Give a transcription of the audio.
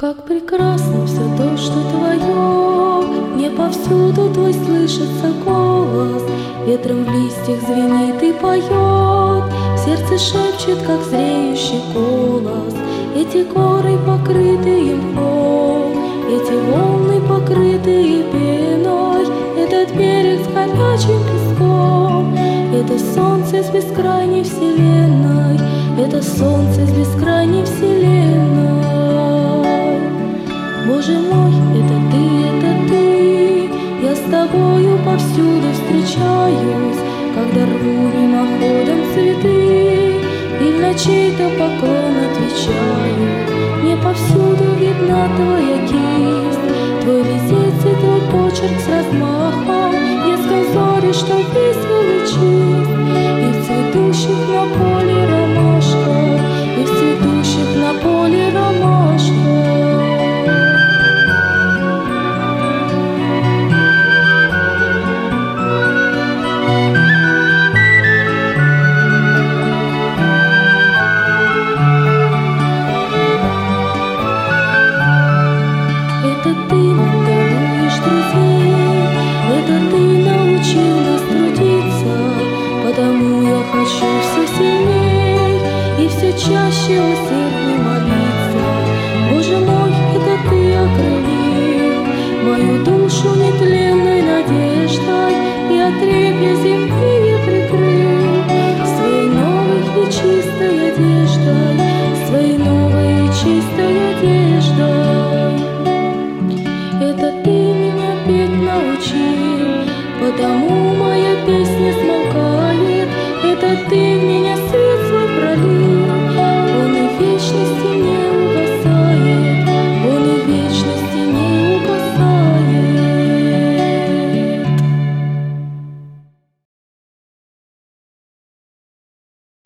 Как прекрасно все то, что твое, не повсюду твой слышится голос, ветром в листьях звенит и поет, в сердце шепчет, как зреющий голос. Эти горы, покрытые мхом, эти волны, покрытые пеной, этот берег с горячим песком, это солнце с бескрайней вселенной, это солнце с бескрайней вселенной. Боже мой, это ты, я с тобою повсюду встречаюсь, когда рву мимоходом цветы и в ночи-то поклон отвечаю. Мне повсюду видна твоя кисть, твой резец и твой почерк с размахом.